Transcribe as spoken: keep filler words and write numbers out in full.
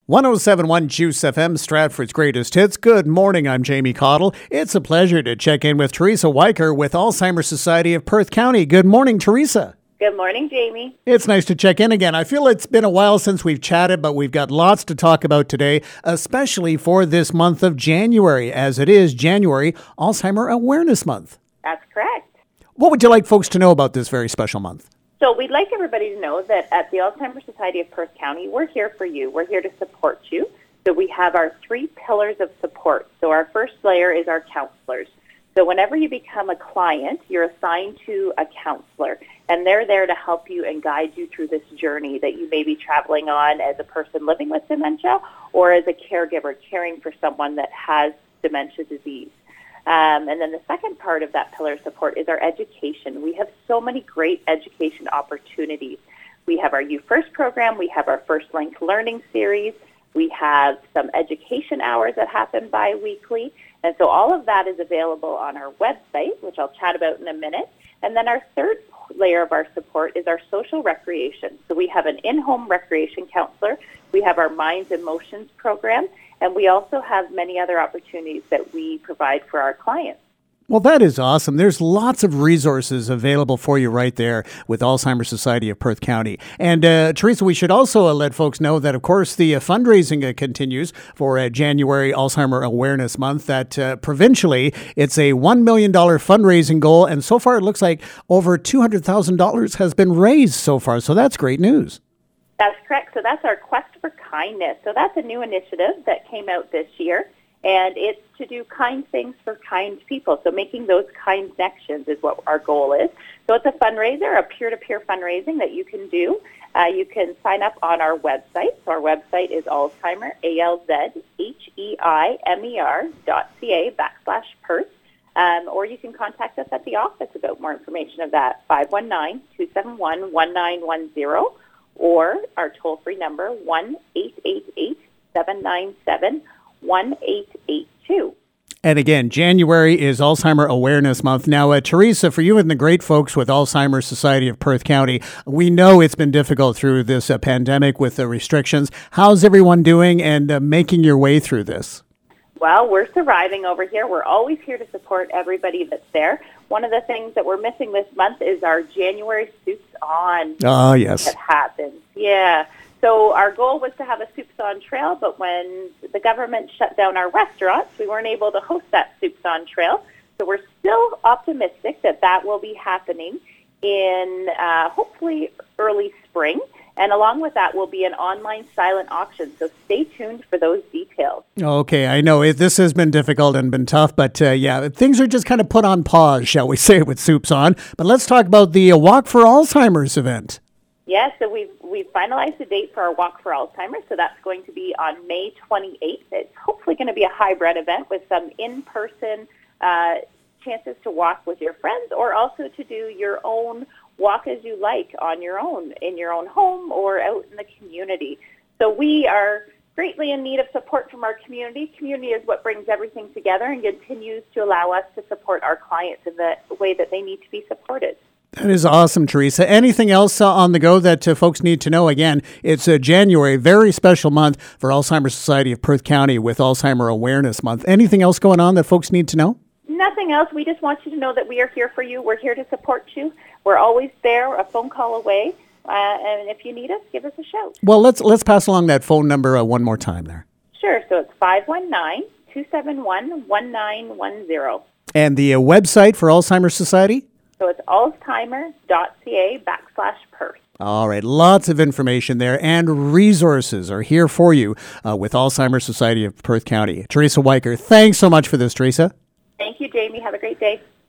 one oh seven point one Juice F M, Stratford's greatest hits. Good morning, I'm Jamie Cottle. It's a pleasure to check in with Teresa Weicker with Alzheimer's Society of Perth County. Good morning, Teresa. Good morning, Jamie. It's nice to check in again. I feel it's been a while since we've chatted, but we've got lots to talk about today, especially for this month of January, as it is January Alzheimer Awareness Month. That's correct. What would you like folks to know about this very special month? So we'd like everybody to know that at the Alzheimer's Society of Perth County, we're here for you. We're here to support you. So we have our three pillars of support. So our first layer is our counselors. So whenever you become a client, you're assigned to a counselor, and they're there to help you and guide you through this journey that you may be traveling on as a person living with dementia or as a caregiver caring for someone that has dementia disease. Um, and then the second part of that pillar of support is our education. We have so many great education opportunities. We have our You First program. We have our First Link Learning series. We have some education hours that happen bi-weekly. And so all of that is available on our website, which I'll chat about in a minute. And then our third layer of our support is our social recreation. So we have an in-home recreation counselor. We have our Minds and Motions program. And we also have many other opportunities that we provide for our clients. Well, that is awesome. There's lots of resources available for you right there with Alzheimer's Society of Perth County. And uh, Teresa, we should also uh, let folks know that, of course, the uh, fundraising uh, continues for uh, January Alzheimer Awareness Month. That uh, provincially, it's a one million dollars fundraising goal. And so far, it looks like over two hundred thousand dollars has been raised so far. So that's great news. That's correct. So that's our Quest for Kindness. So that's a new initiative that came out this year. And it's to do kind things for kind people. So making those kind connections is what our goal is. So it's a fundraiser, a peer-to-peer fundraising that you can do. Uh, you can sign up on our website. So our website is Alzheimer, A L Z H E I M E R dot C A backslash Perth. Um, or you can contact us at the office about more information of that, five one nine, two seven one, one nine one zero, or our toll-free number, one eight eight eight, seven nine seven, one eight eight two. And again, January is Alzheimer Awareness Month. Now, uh, Teresa, for you and the great folks with Alzheimer's Society of Perth County, we know it's been difficult through this uh, pandemic with the restrictions. How's everyone doing and uh, making your way through this? Well, we're surviving over here. We're always here to support everybody that's there. One of the things that we're missing this month is our January Soups On. Oh, yes. That happens. Yeah. So our goal was to have a Soups On Trail, but when the government shut down our restaurants, we weren't able to host that Soups On Trail. So we're still optimistic that that will be happening in uh, hopefully early spring. And along with that will be an online silent auction. So stay tuned for those details. Okay, I know it, this has been difficult and been tough, but uh, yeah, things are just kind of put on pause, shall we say, with Soups On. But let's talk about the uh, Walk for Alzheimer's event. Yes, yeah, so we've, we've finalized the date for our Walk for Alzheimer's, so that's going to be on May twenty-eighth. It's hopefully going to be a hybrid event with some in-person uh, chances to walk with your friends or also to do your own walk as you like on your own, in your own home or out in the community. So we are greatly in need of support from our community. Community is what brings everything together and continues to allow us to support our clients in the way that they need to be supported. That is awesome, Teresa. Anything else uh, on the go that uh, folks need to know? Again, it's uh, January, very special month for Alzheimer's Society of Perth County with Alzheimer Awareness Month. Anything else going on that folks need to know? Nothing else. We just want you to know that we are here for you. We're here to support you. We're always there, a phone call away. Uh, and if you need us, give us a shout. Well, let's let's pass along that phone number uh, one more time there. Sure. So it's five one nine, two seven one, one nine one zero. And the uh, website for Alzheimer's Society? So it's alzheimer dot C A backslash Perth. All right, lots of information there, and resources are here for you uh, with Alzheimer's Society of Perth County. Teresa Weicker, thanks so much for this, Teresa. Thank you, Jamie. Have a great day.